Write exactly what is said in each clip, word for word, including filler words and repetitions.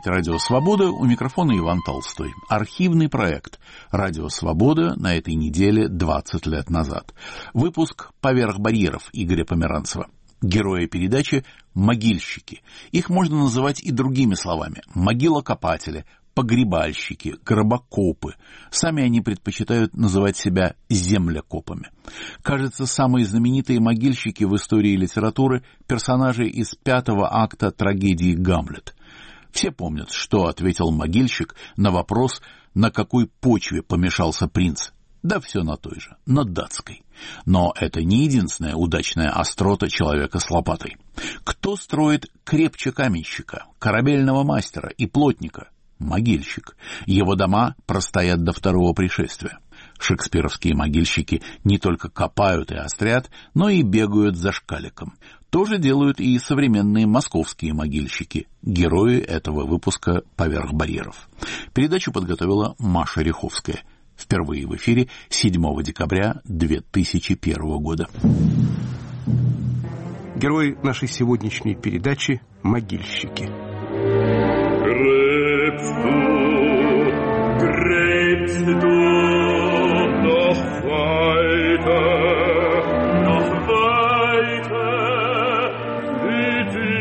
«Радио Свобода», у микрофона Иван Толстой. Архивный проект «Радио Свобода» на этой неделе двадцать лет назад. Выпуск «Поверх барьеров» Игоря Померанцева. Герои передачи – могильщики. Их можно называть и другими словами – могилокопатели, погребальщики, гробокопы. Сами они предпочитают называть себя землекопами. Кажется, самые знаменитые могильщики в истории литературы – персонажи из пятого акта трагедии «Гамлет». Все помнят, что ответил могильщик на вопрос, на какой почве помешался принц. Да все на той же, на датской. Но это не единственная удачная острота человека с лопатой. Кто строит крепче каменщика, корабельного мастера и плотника? Могильщик. Его дома простоят до второго пришествия. Шекспировские могильщики не только копают и острят, но и бегают за шкаликом. То же делают и современные московские могильщики, герои этого выпуска «Поверх барьеров». Передачу подготовила Маша Ряховская. Впервые в эфире седьмого декабря две тысячи первого года. Герои нашей сегодняшней передачи – могильщики. Gräbst du, gräbst du noch weiter, noch weiter, wie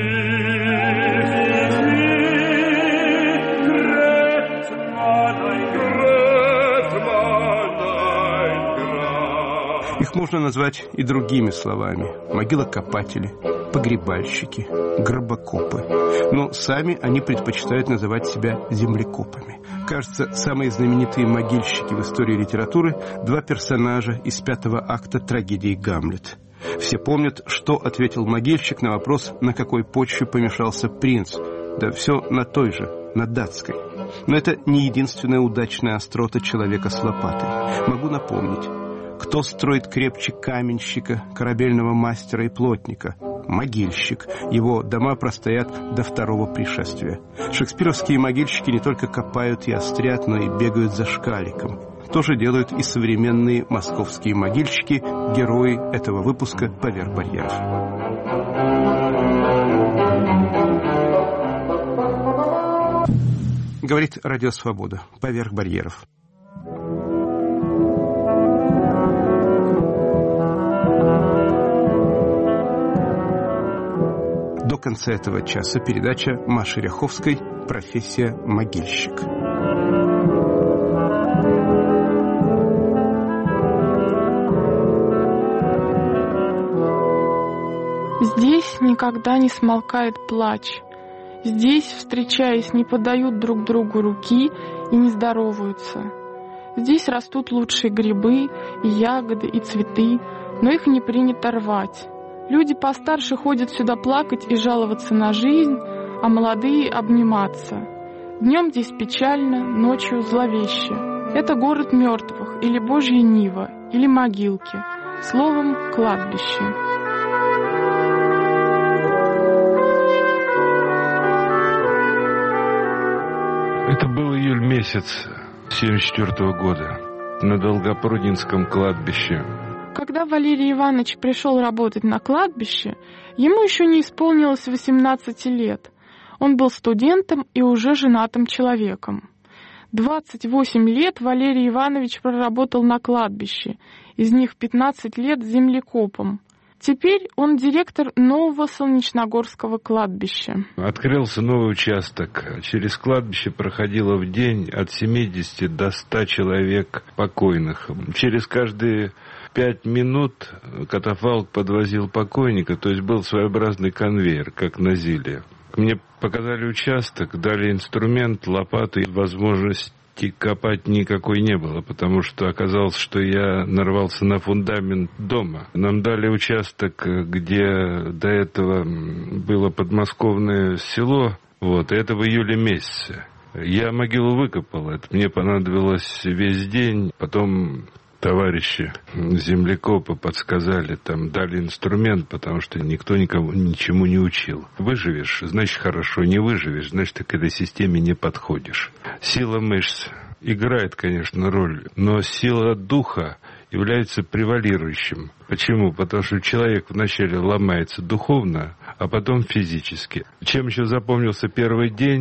tief, wie tief, gräbt man ein, gräbt man ein Grab. Их можно назвать и другими словами – могилокопатели, погребальщики, гробокопы. Но сами они предпочитают называть себя землекопами. Кажется, самые знаменитые могильщики в истории литературы – два персонажа из пятого акта трагедии «Гамлет». Все помнят, что ответил могильщик на вопрос, на какой почве помешался принц. Да все на той же, на датской. Но это не единственная удачная острота человека с лопатой. Могу напомнить. Кто строит крепче каменщика, корабельного мастера и плотника? Могильщик. Его дома простоят до второго пришествия. Шекспировские могильщики не только копают и острят, но и бегают за шкаликом. То же делают и современные московские могильщики, герои этого выпуска «Поверх барьеров». Говорит Радио Свобода. «Поверх барьеров». До конца этого часа передача Маши Ряховской «Профессия могильщик». Здесь никогда не смолкает плач. Здесь, встречаясь, не подают друг другу руки и не здороваются. Здесь растут лучшие грибы, и ягоды, и цветы, но их не принято рвать. Люди постарше ходят сюда плакать и жаловаться на жизнь, а молодые — обниматься. Днем здесь печально, ночью зловеще. Это город мертвых, или Божья Нива, или могилки. Словом, кладбище. Это был июль месяц семьдесят четвёртого года на Долгопрудненском кладбище. Когда Валерий Иванович пришел работать на кладбище, ему еще не исполнилось восемнадцати лет. Он был студентом и уже женатым человеком. двадцать восемь лет Валерий Иванович проработал на кладбище, из них пятнадцать лет землекопом. Теперь он директор нового Солнечногорского кладбища. Открылся новый участок. Через кладбище проходило в день от семидесяти до ста человек покойных. Через каждые пять минут катафалк подвозил покойника, то есть был своеобразный конвейер, как на Зиле. Мне показали участок, дали инструмент, лопату и возможности копать никакой не было, потому что оказалось, что я нарвался на фундамент дома. Нам дали участок, где до этого было подмосковное село, вот, и это в июле месяце. Я могилу выкопал, это мне понадобилось весь день, потом товарищи землекопы подсказали, там дали инструмент, потому что никто никого ничему не учил. Выживешь, значит хорошо, не выживешь, значит ты к этой системе не подходишь. Сила мышц играет, конечно, роль, но сила духа является превалирующим. Почему? Потому что человек вначале ломается духовно, а потом физически. Чем еще запомнился первый день?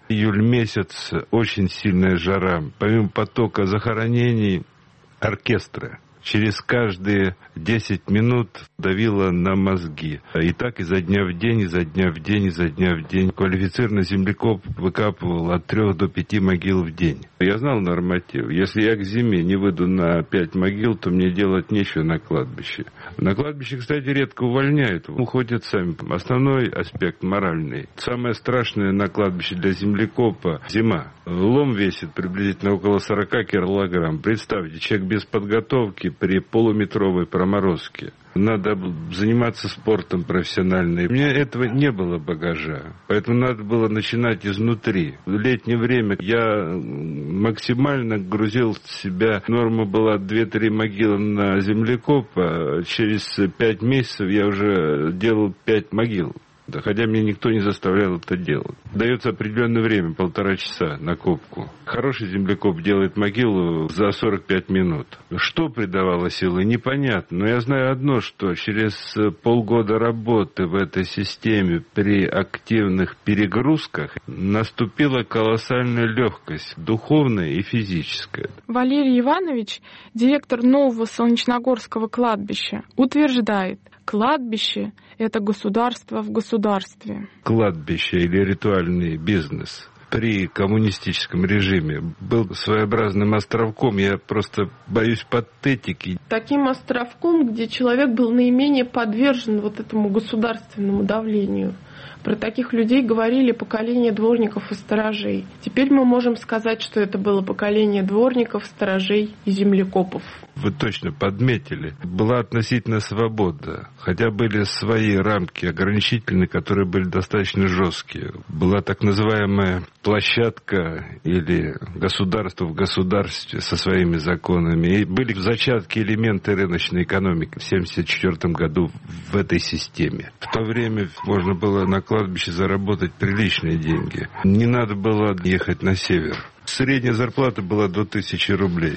Июль месяц, очень сильная жара. Помимо потока захоронений, оркестра. Через каждые десять минут давило на мозги. И так изо дня в день, изо дня в день, изо дня в день. Квалифицированный землекоп выкапывал от трех до пяти могил в день. Я знал норматив. Если я к зиме не выйду на пять могил, то мне делать нечего на кладбище. На кладбище, кстати, редко увольняют. Уходят сами. Основной аспект моральный. Самое страшное на кладбище для землекопа – зима. Лом весит приблизительно около сорок килограмм. Представьте, человек без подготовки при полуметровой проморозке. Надо заниматься спортом профессионально. У меня этого не было багажа, поэтому надо было начинать изнутри. В летнее время я максимально грузил себя. Норма была две-три могилы на землекопа. Через пять месяцев я уже делал пять могил. Да, хотя меня никто не заставлял это делать. Дается определенное время, полтора часа на копку. Хороший землекоп делает могилу за сорок пять минут. Что придавало силы, непонятно. Но я знаю одно, что через полгода работы в этой системе при активных перегрузках наступила колоссальная легкость, духовная и физическая. Валерий Иванович, директор нового Солнечногорского кладбища, утверждает, кладбище – это государство в государстве. Кладбище или ритуальный бизнес при коммунистическом режиме был своеобразным островком. Я просто боюсь патетики. Таким островком, где человек был наименее подвержен вот этому государственному давлению. Про таких людей говорили поколение дворников и сторожей. Теперь мы можем сказать, что это было поколение дворников, сторожей и землекопов. Вы точно подметили. Была относительная свобода, хотя были свои рамки ограничительные, которые были достаточно жесткие. Была так называемая площадка или государство в государстве со своими законами. И были зачатки элементы рыночной экономики в семьдесят четвёртом году в этой системе. В то время можно было на кладбище заработать приличные деньги. Не надо было ехать на север. Средняя зарплата была до тысячи рублей.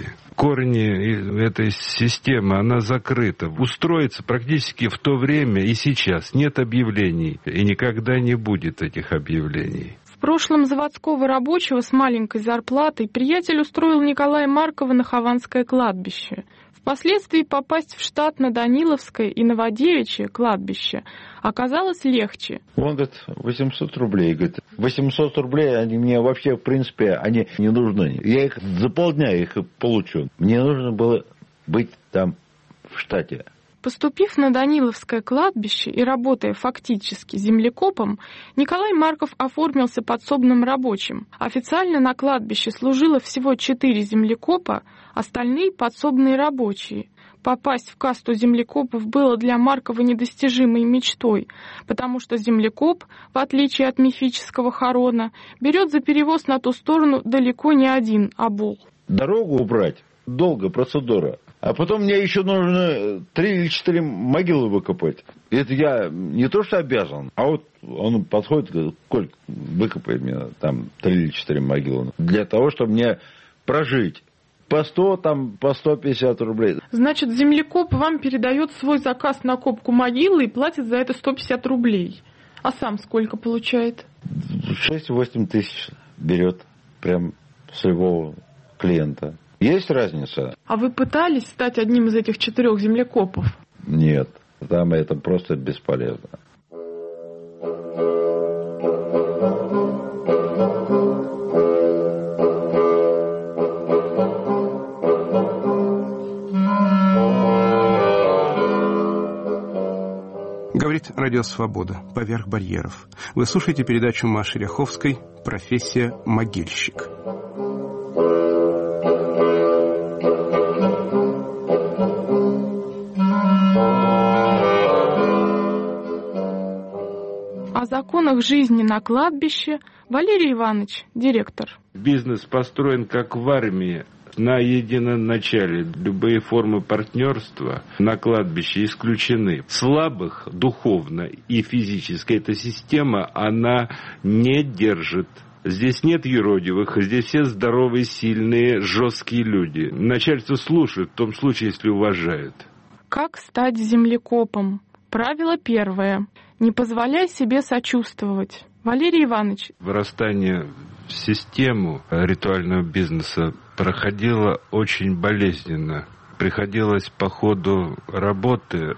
Корни этой системы, она закрыта. Устроиться практически в то время и сейчас нет объявлений. И никогда не будет этих объявлений. В прошлом заводского рабочего с маленькой зарплатой приятель устроил Николая Маркова на Хованское кладбище. Впоследствии попасть в штат на Даниловское и Новодевичье кладбище оказалось легче. Он говорит, восемьсот рублей. Говорит, восемьсот рублей, они мне вообще, в принципе, они не нужны. Я их за полдня их получу. Мне нужно было быть там в штате. Поступив на Даниловское кладбище и работая фактически землекопом, Николай Марков оформился подсобным рабочим. Официально на кладбище служило всего четыре землекопа, остальные подсобные рабочие. Попасть в касту землекопов было для Маркова недостижимой мечтой, потому что землекоп, в отличие от мифического хорона, берет за перевоз на ту сторону далеко не один обол. Дорогу убрать – долго процедура. А потом мне еще нужно три или четыре могилы выкопать. Это я не то что обязан, а вот он подходит и говорит, Коль, выкопай мне там три или четыре могилы. Для того, чтобы мне прожить. По сто, там, по сто пятьдесят рублей. Значит, землекоп вам передает свой заказ на копку могилы и платит за это сто пятьдесят рублей. А сам сколько получает? шесть-восемь тысяч берет прям своего клиента. Есть разница? А вы пытались стать одним из этих четырех землекопов? Нет, там это просто бесполезно. Говорит Радио Свобода. Поверх барьеров. Вы слушаете передачу Маши Ряховской «Профессия могильщик». О законах жизни на кладбище Валерий Иванович, директор. Бизнес построен как в армии, на едином начале. Любые формы партнерства на кладбище исключены. Слабых духовно и физически эта система, она не держит. Здесь нет юродивых, здесь все здоровые, сильные, жесткие люди. Начальство слушает, в том случае, если уважают. Как стать землекопом? Правило первое. Не позволяй себе сочувствовать. Валерий Иванович. Вырастание в систему ритуального бизнеса проходило очень болезненно. Приходилось по ходу работы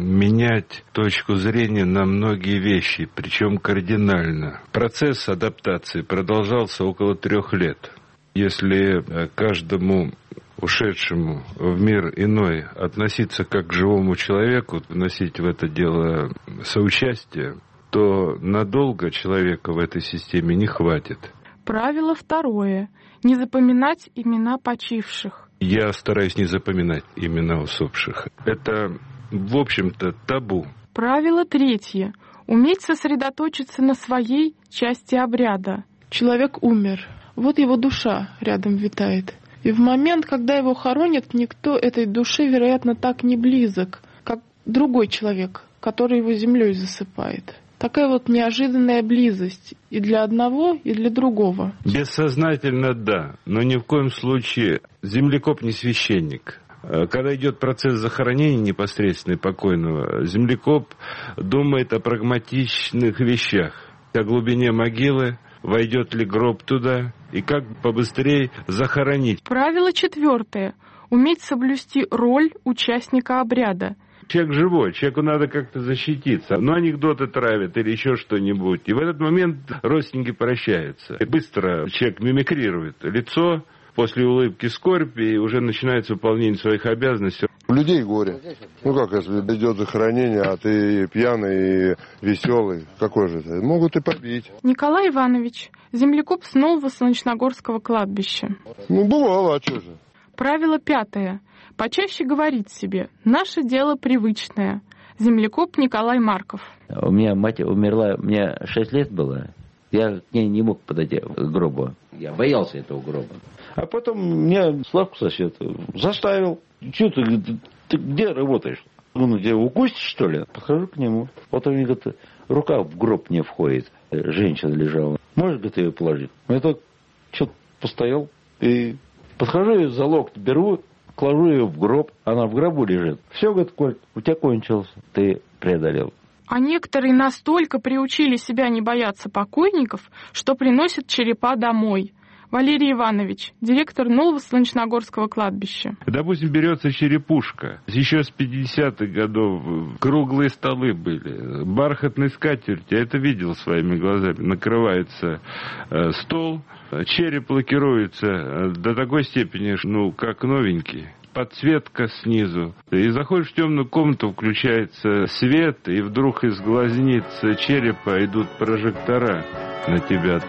менять точку зрения на многие вещи, причем кардинально. Процесс адаптации продолжался около трех лет. Если каждому ушедшему в мир иной относиться как к живому человеку, вносить в это дело соучастие, то надолго человека в этой системе не хватит. Правило второе. Не запоминать имена почивших. Я стараюсь не запоминать имена усопших. Это, в общем-то, табу. Правило третье. Уметь сосредоточиться на своей части обряда. Человек умер. Вот его душа рядом витает. И в момент, когда его хоронят, никто этой душе, вероятно, так не близок, как другой человек, который его землей засыпает. Такая вот неожиданная близость и для одного, и для другого. Бессознательно да, но ни в коем случае землекоп не священник. Когда идет процесс захоронения непосредственно покойного, землекоп думает о прагматичных вещах, о глубине могилы, войдет ли гроб туда и как побыстрее захоронить. Правило четвертое. Уметь соблюсти роль участника обряда. Человек живой, человеку надо как-то защититься. Ну, анекдоты травят или еще что-нибудь. И в этот момент родственники прощаются. И быстро человек мимикрирует лицо, после улыбки скорбь, и уже начинается выполнение своих обязанностей. У людей горе. Ну как, если идет захоронение, а ты пьяный и веселый, какой же это? Могут и побить. Николай Иванович, землекоп с Нового Солнечногорского кладбища. Ну, бывало, а что же? Правило пятое. Почаще говорить себе: наше дело привычное. Землекоп Николай Марков. У меня мать умерла, мне шесть лет было. Я к ней не мог подойти к гробу. Я боялся этого гроба. А потом меня Славку сосед заставил. Что ты, ты, ты где работаешь? Он тебя укусит, что ли? Подхожу к нему. Вот он мне говорит, рука в гроб не входит. Женщина лежала. Можешь, говорит, ее положить? Я так что-то постоял и подхожу, ее за локоть беру, кладу ее в гроб. Она в гробу лежит. Все, говорит, Коль, у тебя кончился. Ты преодолел. А некоторые настолько приучили себя не бояться покойников, что приносят черепа домой. Валерий Иванович, директор Нового Солнечногорского кладбища. Допустим, берется черепушка. Еще с пятидесятых годов круглые столы были, бархатные скатерти. Я это видел своими глазами. Накрывается э, стол, череп лакируется э, до такой степени, ну, как новенький. Подсветка снизу. И заходишь в темную комнату, включается свет, и вдруг из глазниц черепа идут прожектора на тебя.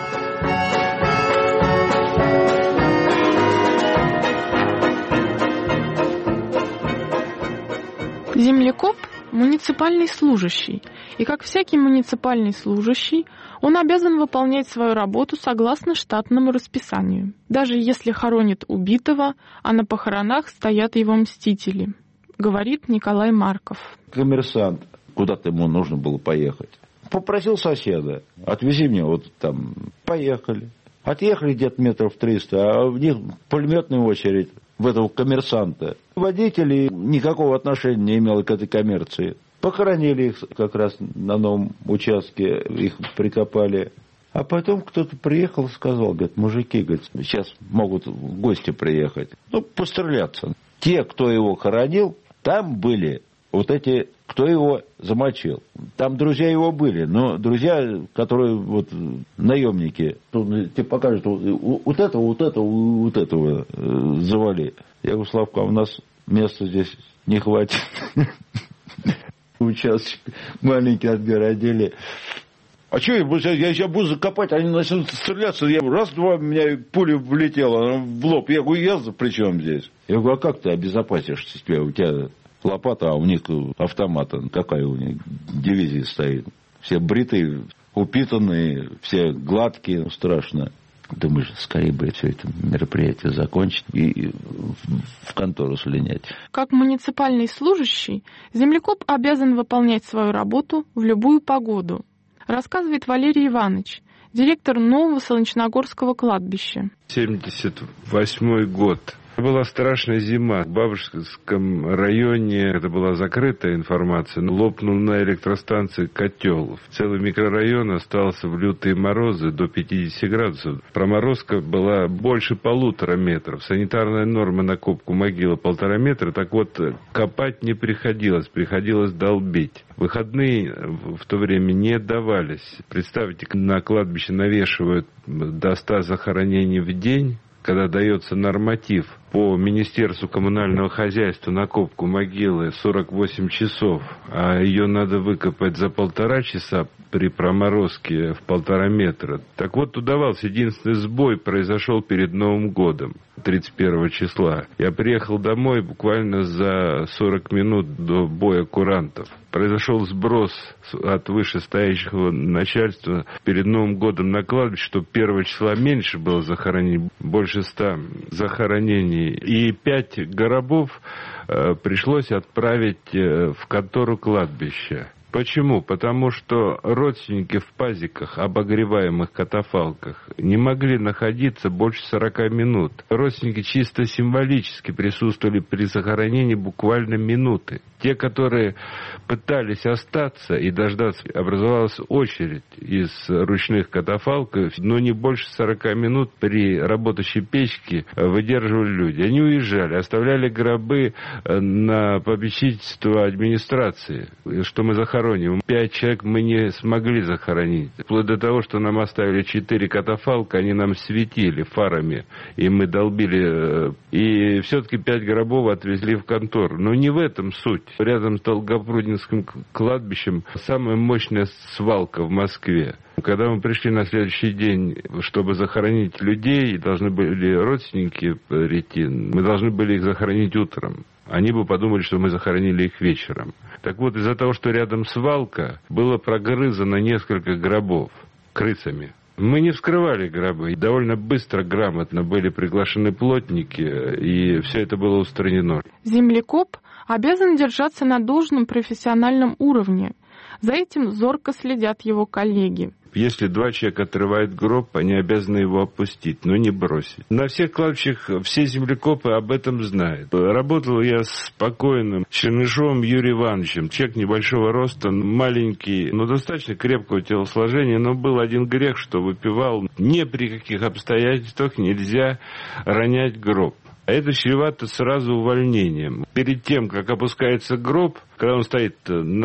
Землекоп – муниципальный служащий, и как всякий муниципальный служащий, он обязан выполнять свою работу согласно штатному расписанию, даже если хоронит убитого, а на похоронах стоят его мстители, говорит Николай Марков. Коммерсант, куда-то ему нужно было поехать. Попросил соседа, отвези меня вот там. Поехали. Отъехали где-то метров триста, а в них пулеметная очередь в этого коммерсанта. Водители никакого отношения не имели к этой коммерции. Похоронили их как раз на новом участке, их прикопали. А потом кто-то приехал и сказал, говорит, мужики, говорит, сейчас могут гости приехать. Ну, постреляться. Те, кто его хоронил, там были вот эти, кто его замочил. Там друзья его были, но друзья, которые вот наемники, тебе покажут, вот этого, вот этого, вот этого завали. Я говорю, Славка, а у нас места здесь не хватит. Участок маленький отгородили. А что, я, я сейчас буду закопать, они начнут стреляться. Я раз-два, у меня пуля влетела в лоб. Я говорю, я при чем здесь? Я говорю, а как ты обезопасишь себя? У тебя лопата, а у них автомат. Какая у них дивизия стоит? Все бритые, упитанные, все гладкие, ну, страшно. Думаешь, скорее бы все это мероприятие закончить и в контору слинять. Как муниципальный служащий, землекоп обязан выполнять свою работу в любую погоду, рассказывает Валерий Иванович, директор Нового Солнечногорского кладбища. семьдесят восьмой год. Была страшная зима. В Бабушкинском районе, это была закрытая информация, но лопнул на электростанции котел. Целый микрорайон остался в лютые морозы до пятидесяти градусов. Проморозка была больше полутора метров. Санитарная норма на копку могилы полтора метра. Так вот, копать не приходилось, приходилось долбить. Выходные в то время не давались. Представьте, на кладбище навешивают до ста захоронений в день, когда дается норматив по Министерству коммунального хозяйства на копку могилы сорок восемь часов, а ее надо выкопать за полтора часа при проморозке в полтора метра. Так вот, удавался. Единственный сбой произошел перед Новым годом, тридцать первого числа. Я приехал домой буквально за сорок минут до боя курантов. Произошел сброс от вышестоящего начальства перед Новым годом на кладбище, чтобы первого числа меньше было захоронений, больше ста захоронений. И пять гробов э, пришлось отправить э, в контору кладбища. Почему? Потому что родственники в пазиках, обогреваемых катафалках, не могли находиться больше сорока минут. Родственники чисто символически присутствовали при захоронении буквально минуты. Те, которые пытались остаться и дождаться, образовалась очередь из ручных катафалков, но не больше сорока минут при работающей печке выдерживали люди. Они уезжали, оставляли гробы на попечительство администрации, что мы захоронили. Пять человек мы не смогли захоронить. Вплоть до того, что нам оставили четыре катафалка, они нам светили фарами, и мы долбили. И все-таки пять гробов отвезли в контору. Но не в этом суть. Рядом с Долгопрудненским кладбищем самая мощная свалка в Москве. Когда мы пришли на следующий день, чтобы захоронить людей, должны были родственники прийти, мы должны были их захоронить утром. Они бы подумали, что мы захоронили их вечером. Так вот, из-за того, что рядом свалка, было прогрызано несколько гробов крысами. Мы не вскрывали гробы. Довольно быстро, грамотно были приглашены плотники, и все это было устранено. Землекоп обязан держаться на должном профессиональном уровне. За этим зорко следят его коллеги. Если два человека отрывают гроб, они обязаны его опустить, но не бросить. На всех кладбищах все землекопы об этом знают. Работал я с покойным Чернышовым Юрием Ивановичем. Человек небольшого роста, маленький, но достаточно крепкого телосложения, но был один грех, что выпивал. Ни при каких обстоятельствах нельзя ронять гроб. А это чревато сразу увольнением. Перед тем, как опускается гроб, когда он стоит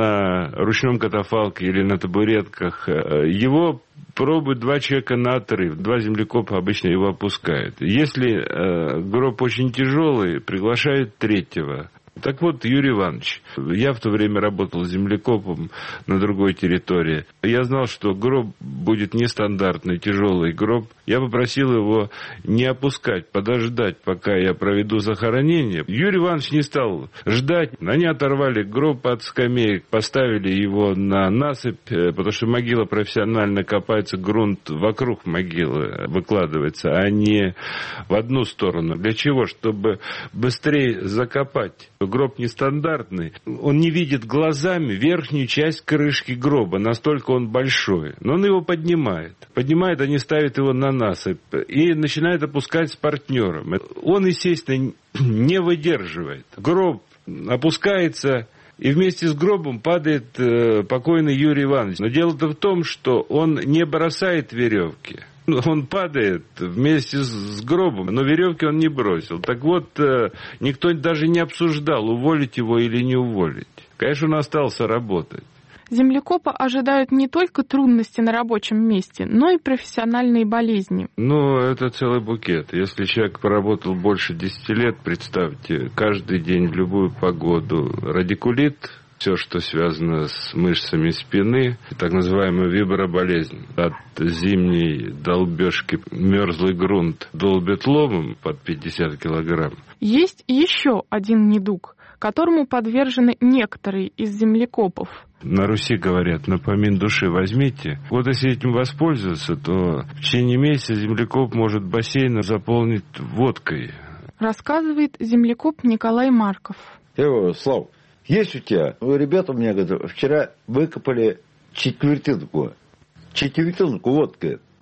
на ручном катафалке или на табуретках, его пробуют два человека на отрыв. Два землекопа обычно его опускают. Если э, гроб очень тяжелый, приглашают третьего. Так вот, Юрий Иванович, я в то время работал землекопом на другой территории. Я знал, что гроб будет нестандартный, тяжелый гроб. Я попросил его не опускать, подождать, пока я проведу захоронение. Юрий Иванович не стал ждать. Они оторвали гроб от скамеек, поставили его на насыпь, потому что могила профессионально копается, грунт вокруг могилы выкладывается, а не в одну сторону. Для чего? Чтобы быстрее закопать. Гроб нестандартный. Он не видит глазами верхнюю часть крышки гроба, настолько он большой. Но он его поднимает. Поднимает, они ставят его на насыпь и начинают опускать с партнером. Он, естественно, не выдерживает. Гроб опускается, и вместе с гробом падает э, покойный Юрий Иванович. Но дело-то в том, что он не бросает веревки. Он падает вместе с гробом, но веревки он не бросил. Так вот, никто даже не обсуждал, уволить его или не уволить. Конечно, он остался работать. Землекопа ожидают не только трудности на рабочем месте, но и профессиональные болезни. Ну, это целый букет. Если человек поработал больше десяти лет, представьте, каждый день в любую погоду радикулит, все, что связано с мышцами спины, так называемая виброболезнь. От зимней долбежки мерзлый грунт долбит ломом под пятьдесят килограмм. Есть еще один недуг, которому подвержены некоторые из землекопов. На Руси говорят, на помин души возьмите. Вот если этим воспользоваться, то в течение месяца землекоп может бассейн заполнить водкой. Рассказывает землекоп Николай Марков. Э, Слав, есть у тебя? Ребята у меня говорят, вчера выкопали четвертинку. Четвертинку водки.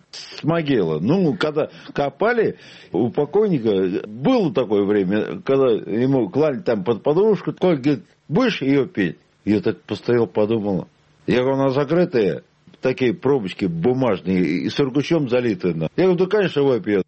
с могилы. Ну, когда копали, у покойника было такое время, когда ему клали там под подушку, Коль говорит, будешь ее петь? Я так постоял, подумал. Я говорю, она закрытая, такие пробочки бумажные, и сургучом залиты. Я говорю, да, конечно, его пьет.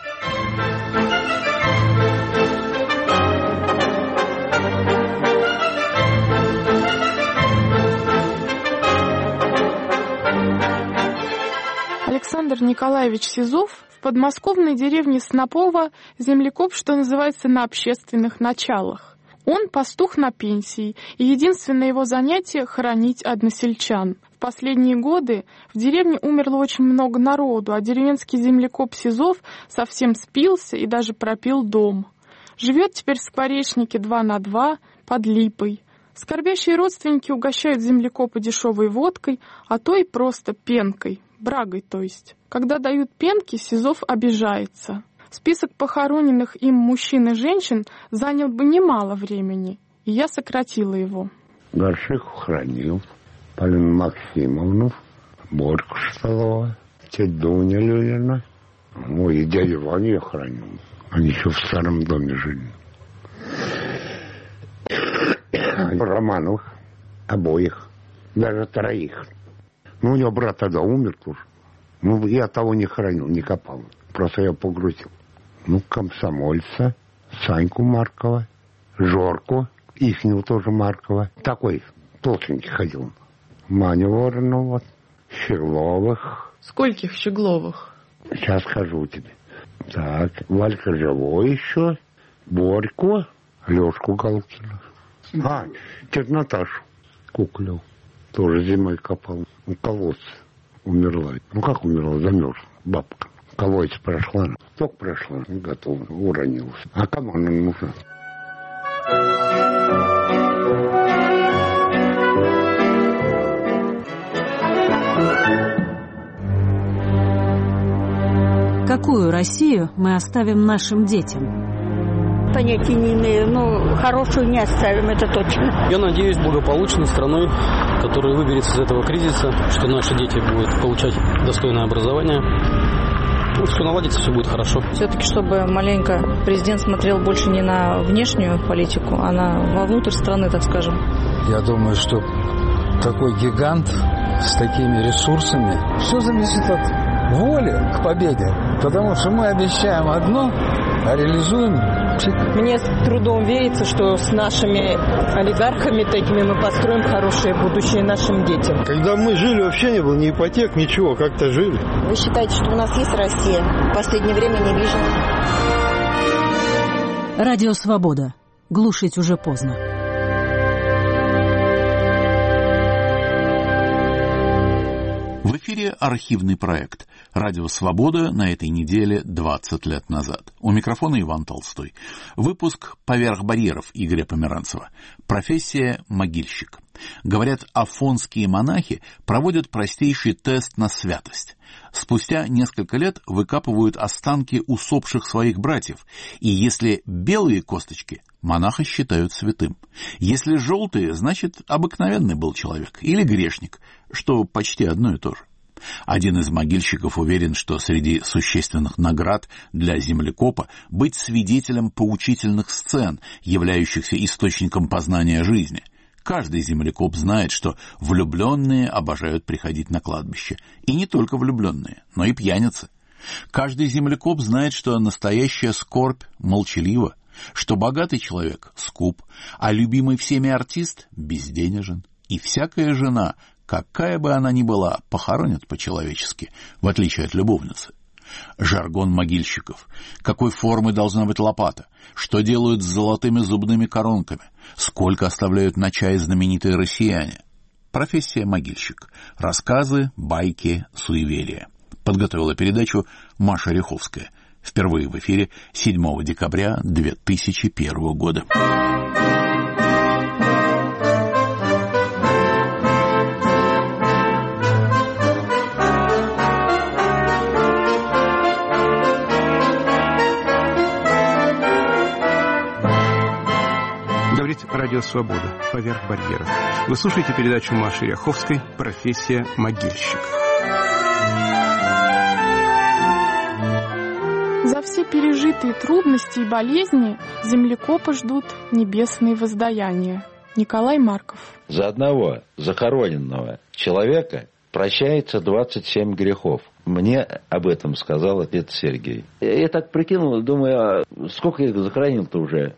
Александр Николаевич Сизов в подмосковной деревне Снопово землекоп, что называется, на общественных началах. Он пастух на пенсии, и единственное его занятие — хоронить односельчан. В последние годы в деревне умерло очень много народу, а деревенский землекоп Сизов совсем спился и даже пропил дом. Живет теперь в скворечнике два на два под липой. Скорбящие родственники угощают землекопа дешевой водкой, а то и просто пенкой. Брагой, то есть. Когда дают пенки, Сизов обижается. Список похороненных им мужчин и женщин занял бы немало времени, и я сократила его. Горшиху хранил, Полину Максимовну, Борьку Шталова, тетя Дуня Люлина, ну и дядю Ваню я хранил. Они еще в старом доме жили. Романовых, обоих, даже троих. Ну, у него брат тогда умер тоже. Ну, я того не хранил, не копал. Просто я погрузил. Ну, комсомольца, Саньку Маркова, Жорку, ихнего тоже Маркова. Такой толстенький ходил. Маню Воронову, вот, Щегловых. Скольких Щегловых? Сейчас скажу тебе. Так, Валька Живой еще, Борьку, Лешку Галкина. А, тетя Наташу Куклю. Тоже зимой копал. У колодца умерла. Ну, как умерла? Замерзла. Бабка. Колодец прошла. Только прошла. Готова. Уронилась. А кому она нужна? Какую Россию мы оставим нашим детям? Понятия не имею, но хорошую не оставим, это точно. Я надеюсь благополучной страной, которая выберется из этого кризиса, что наши дети будут получать достойное образование. Ну, все наладится, все будет хорошо. Все-таки, чтобы маленько президент смотрел больше не на внешнюю политику, а на вовнутрь страны, так скажем. Я думаю, что такой гигант с такими ресурсами, все зависит от воли к победе. Потому что мы обещаем одно, а реализуем. Мне с трудом верится, что с нашими олигархами такими мы построим хорошее будущее нашим детям. Когда мы жили, вообще не было ни ипотек, ничего, как-то жили. Вы считаете, что у нас есть Россия? В последнее время не вижу. Радио «Свобода». Глушить уже поздно. В эфире архивный проект «Радио Свобода» на этой неделе двадцать лет назад. У микрофона Иван Толстой. Выпуск «Поверх барьеров» Игоря Померанцева. Профессия могильщик. Говорят, афонские монахи проводят простейший тест на святость. Спустя несколько лет выкапывают останки усопших своих братьев, и если белые косточки, монаха считают святым. Если желтые, значит, обыкновенный был человек или грешник, что почти одно и то же. Один из могильщиков уверен, что среди существенных наград для землекопа быть свидетелем поучительных сцен, являющихся источником познания жизни. Каждый землекоп знает, что влюбленные обожают приходить на кладбище. И не только влюбленные, но и пьяницы. Каждый землекоп знает, что настоящая скорбь молчалива, что богатый человек скуп, а любимый всеми артист безденежен. И всякая жена, какая бы она ни была, похоронят по-человечески, в отличие от любовницы. Жаргон могильщиков. Какой формы должна быть лопата? Что делают с золотыми зубными коронками? Сколько оставляют на чай знаменитые россияне? Профессия могильщик. Рассказы, байки, суеверия. Подготовила передачу Маша Ряховская. Впервые в эфире седьмого декабря две тысячи первого года. Радио «Свобода». Поверх барьеров. Вы слушаете передачу Маши Ряховской «Профессия могильщик». пережитые трудности и болезни землекопа ждут небесные воздаяния. Николай Марков. За одного захороненного человека прощается двадцать семь грехов. Мне об этом сказал отец Сергей. Я так прикинул, думаю, а сколько я их захоронил-то уже?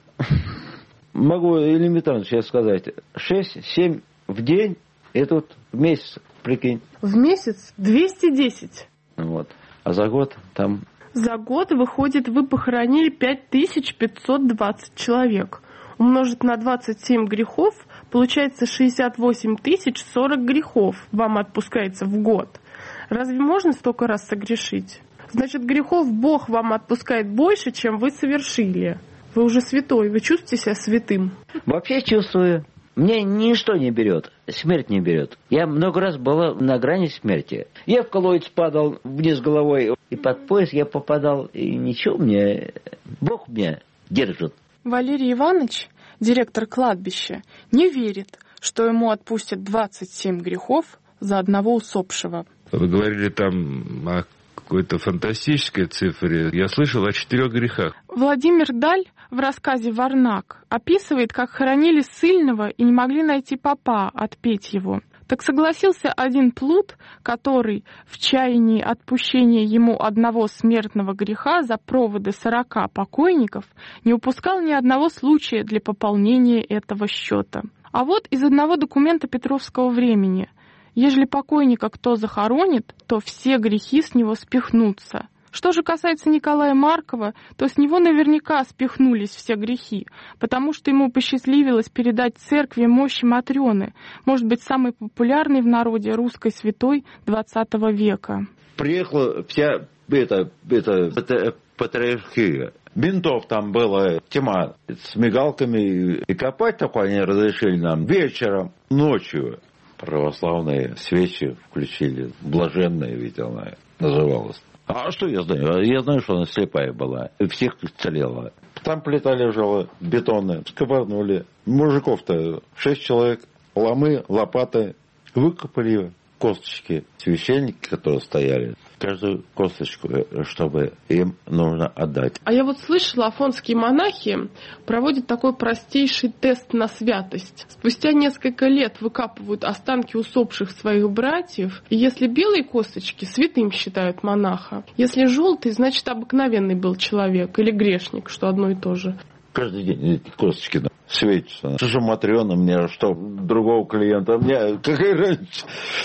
Могу элементарно сейчас сказать. шесть-семь в день, и тут в месяц, прикинь. В месяц двести десять. Вот. А за год там... За год, выходит, вы похоронили пять тысяч пятьсот двадцать человек. Умножить на двадцать семь грехов, получается шестьдесят восемь тысяч сорок грехов вам отпускается в год. Разве можно столько раз согрешить? Значит, грехов Бог вам отпускает больше, чем вы совершили. Вы уже святой, вы чувствуете себя святым? Вообще чувствую. Мне ничто не берет, смерть не берет. Я много раз была на грани смерти. Я в колодец падал вниз головой, и под пояс я попадал, и ничего мне, Бог меня держит. Валерий Иванович, директор кладбища, не верит, что ему отпустят двадцать семь грехов за одного усопшего. Вы говорили там о какой-то фантастической цифре. Я слышал о четырех грехах. Владимир Даль в рассказе «Варнак» описывает, как хоронили ссыльного и не могли найти попа отпеть его. Так согласился один плут, который в чаянии отпущения ему одного смертного греха за проводы сорока покойников не упускал ни одного случая для пополнения этого счета. А вот из одного документа Петровского времени. Ежели покойника кто захоронит, то все грехи с него спихнутся. Что же касается Николая Маркова, то с него наверняка спихнулись все грехи, потому что ему посчастливилось передать церкви мощи Матрёны, может быть, самой популярной в народе русской святой двадцатого века. Приехала вся эта, эта, эта патриархия. Бинтов там было тьма с мигалками, и копать такое они разрешили нам вечером, ночью. Православные свечи включили, блаженная ведь она называлась. А что я знаю? Я знаю, что она слепая была. И всех исцелела. Там плита лежала, бетонная. Сковырнули. Мужиков-то шесть человек. Ломы, лопаты. Выкопали косточки. Священники, которые стояли, каждую косточку, чтобы им нужно отдать. А я вот слышала, афонские монахи проводят такой простейший тест на святость. Спустя несколько лет выкапывают останки усопших своих братьев, и если белые косточки, святым считают монаха. Если желтые, значит, обыкновенный был человек или грешник, что одно и то же. Каждый день эти косточки светятся. Что же Матрёна мне, что другого клиента. Мне какая разница?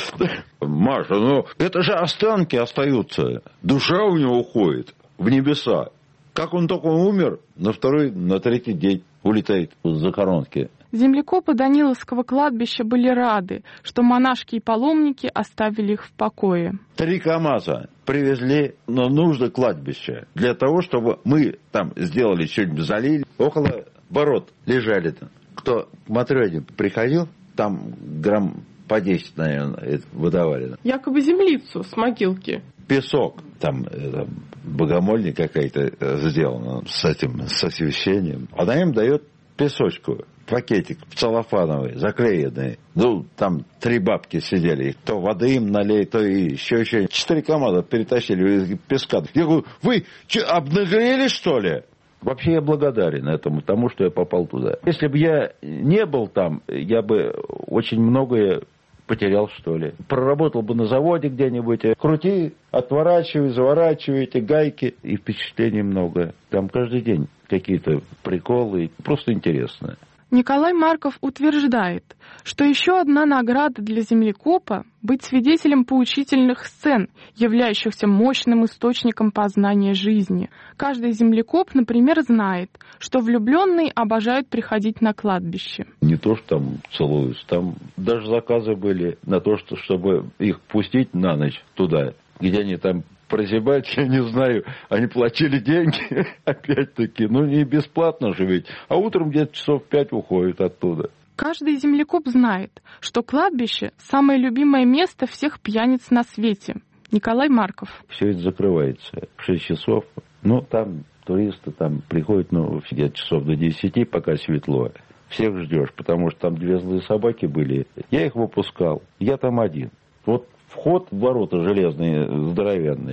Маша, ну это же останки остаются. Душа у него уходит в небеса. Как он только умер, на второй, на третий день улетает с захоронки. Землекопы Даниловского кладбища были рады, что монашки и паломники оставили их в покое. Три КАМАЗа привезли на нужды кладбища. Для того, чтобы мы там сделали что-нибудь, залили. Около ворот лежали там. Кто к Матрёне приходил, там грамм по десять, наверное, выдавали. Якобы землицу с могилки. Песок. Там это, богомольня какая-то сделана с этим, с освещением. Она им дает песочку. Пакетик целлофановый, заклеенный. Ну, там три бабки сидели. То воды им налей, то и еще, еще. Четыре КАМАЗа перетащили песка. Я говорю, вы че, обнаглели, что ли? Вообще я благодарен этому, тому, что я попал туда. Если бы я не был там, я бы очень многое потерял, что ли. Проработал бы на заводе где-нибудь. Крути, отворачивай, заворачивай эти гайки. И впечатлений много. Там каждый день какие-то приколы. Просто интересно. Николай Марков утверждает, что еще одна награда для землекопа – быть свидетелем поучительных сцен, являющихся мощным источником познания жизни. Каждый землекоп, например, знает, что влюбленные обожают приходить на кладбище. Не то, что там целуются, там даже заказы были на то, что, чтобы их пустить на ночь туда, где они там прозябать, я не знаю, они платили деньги, опять-таки, ну не бесплатно же ведь, а утром где-то часов пять уходят оттуда. Каждый землекоп знает, что кладбище – самое любимое место всех пьяниц на свете. Николай Марков. Все это закрывается в шесть часов, ну там туристы там приходят, ну где-то часов до десяти, пока светло. Всех ждешь, потому что там две злые собаки были, я их выпускал, я там один. Вот вход в ворота железные, здоровенные.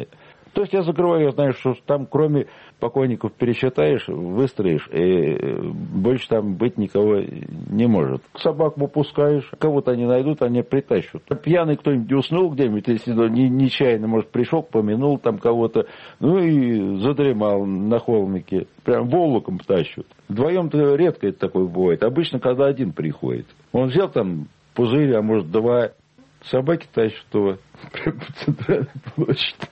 То есть я закрываю, я знаю, что там кроме покойников пересчитаешь, выстроишь, и больше там быть никого не может. Собак выпускаешь, кого-то они найдут, они притащат. Пьяный кто-нибудь уснул где-нибудь, если нечаянно, может, пришел, помянул там кого-то, ну и задремал на холмике. Прям волоком тащут. Вдвоем-то редко это такое бывает. Обычно, когда один приходит. Он взял там пузырь, а может два. Собаки тащат его прям по центральной площади.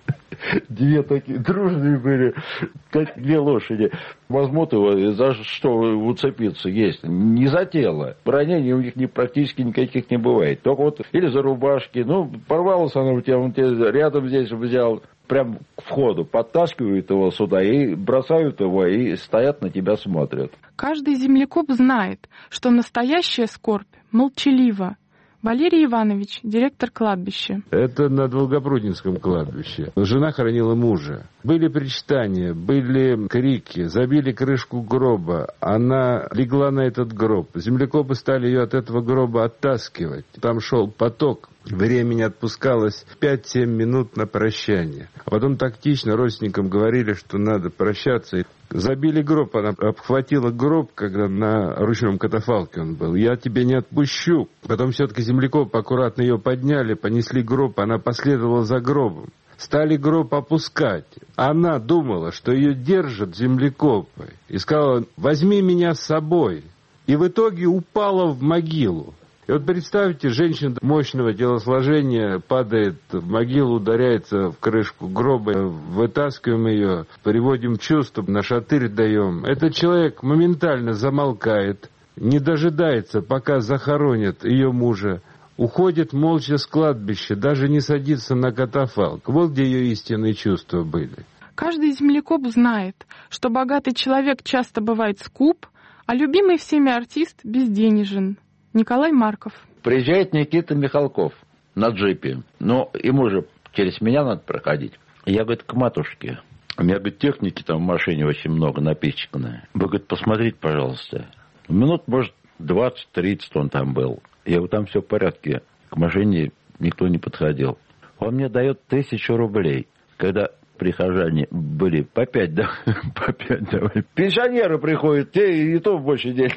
Две такие дружные были, как две лошади. Возьмут его, за что уцепиться есть. Не за тело. Ранений у них не, практически никаких не бывает. Только вот или за рубашки. Ну, порвалась она у тебя, он тебя рядом здесь взял. Прям к входу. Подтаскивают его сюда и бросают его, и стоят на тебя смотрят. Каждый землекоп знает, что настоящая скорбь молчалива. Валерий Иванович, директор кладбища. Это на Долгопрудненском кладбище. Жена хоронила мужа. Были причитания, были крики, забили крышку гроба. Она легла на этот гроб. Землекопы стали ее от этого гроба оттаскивать. Там шел поток. Времени отпускалось пять-семь минут на прощание. А потом тактично родственникам говорили, что надо прощаться. Забили гроб, она обхватила гроб, когда на ручном катафалке он был. Я тебя не отпущу. Потом все-таки землекопы аккуратно ее подняли, понесли гроб, она последовала за гробом. Стали гроб опускать. Она думала, что ее держат землекопы. И сказала: возьми меня с собой. И в итоге упала в могилу. И вот представьте, женщина мощного телосложения падает в могилу, ударяется в крышку гроба, вытаскиваем ее, приводим в чувство, на шатырь даем. Этот человек моментально замолкает, не дожидается, пока захоронят ее мужа, уходит молча с кладбища, даже не садится на катафалк. Вот где ее истинные чувства были. Каждый землекоп знает, что богатый человек часто бывает скуп, а любимый всеми артист безденежен. Николай Марков. Приезжает Никита Михалков на джипе. Ну, ему же через меня надо проходить. Я, говорит, к матушке. У меня, говорит, техники там в машине очень много напичкано. Вы, говорит, посмотрите, пожалуйста. Минут, может, двадцать-тридцать он там был. Я говорю, там все в порядке. К машине никто не подходил. Он мне дает тысячу рублей. Когда прихожане были по пять, да, по пять давай. Пенсионеры приходят, те и то больше денег.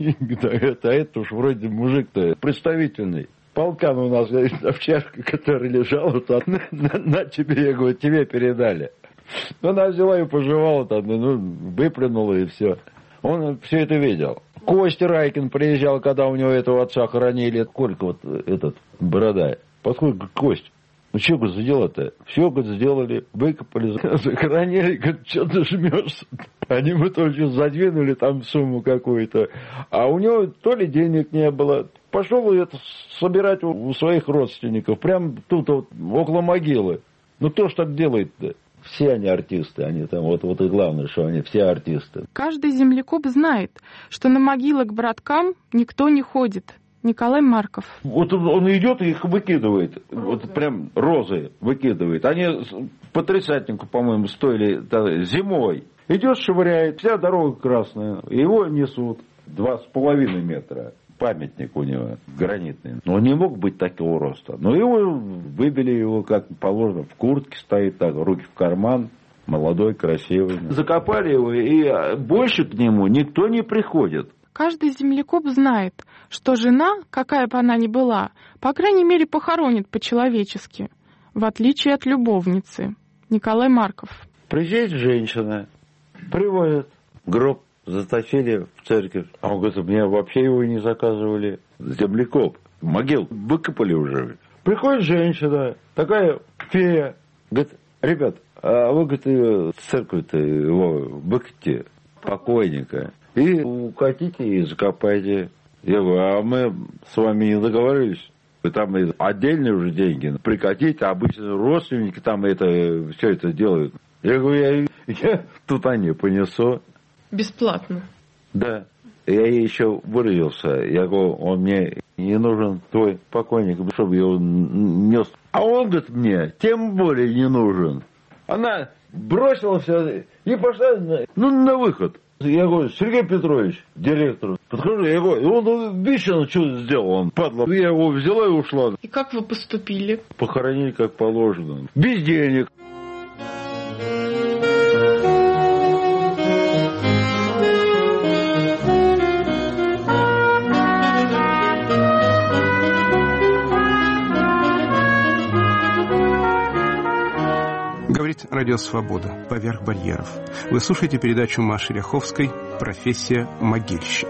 А это уж вроде мужик-то представительный. Полкан у нас, овчарка, которая лежала, вот, на, на, на тебе, я говорю, тебе передали. Она взяла и пожевала, там, ну, выплюнула и все. Он все это видел. Костя Райкин приезжал, когда у него этого отца хоронили. Сколько вот этот борода. Подходит, говорит, Кость, ну что, говорит, за дело-то? Все, говорит, сделали, выкопали, захоронили, говорит, что ты жмешься? Они бы только задвинули там сумму какую-то. А у него то ли денег не было. Пошел это собирать у своих родственников. Прям тут вот, около могилы. Ну кто ж так делает-то? Все они артисты, они там, вот, вот и главное, что они все артисты. Каждый землекоп знает, что на могилы к браткам никто не ходит. Николай Марков. Вот он, он идет и их выкидывает. Розы. Вот прям розы выкидывает. Они по тридцатнику, по-моему, стоили да, зимой. Идет, швыряет, вся дорога красная. Его несут два с половиной метра. Памятник у него гранитный. Но он не мог быть такого роста. Но его выбили, его как положено, в куртке стоит, так, руки в карман. Молодой, красивый. Закопали его, и больше к нему никто не приходит. Каждый землекоп знает, что жена, какая бы она ни была, по крайней мере, похоронит по-человечески, в отличие от любовницы. Николай Марков. Приезжает женщина, приводит гроб, затащили в церковь. А он говорит, мне вообще его не заказывали. Землекоп, могил выкопали уже. Приходит женщина, такая фея, говорит, ребят, а вы, говорит, церковь-то его выкопите, покойника. И укатите и закопайте. Я говорю, а мы с вами не договорились? Там отдельные уже деньги. Прикатите, обычно родственники там это, все это делают. Я говорю, я, я тут они понесу. Бесплатно? Да. Я ей еще выразился. Я говорю, он мне не нужен, твой покойник, чтобы его нес. А он, говорит, мне тем более не нужен. Она бросила все и пошла ну, на выход. Я говорю, Сергей Петрович, директор, подхожу, я говорю, он, видишь, он что сделал, он, падла. Я его взяла и ушла. И как вы поступили? Похоронили как положено. Без денег. Радио «Свобода». Поверх барьеров. Вы слушаете передачу Маши Ряховской «Профессия могильщик».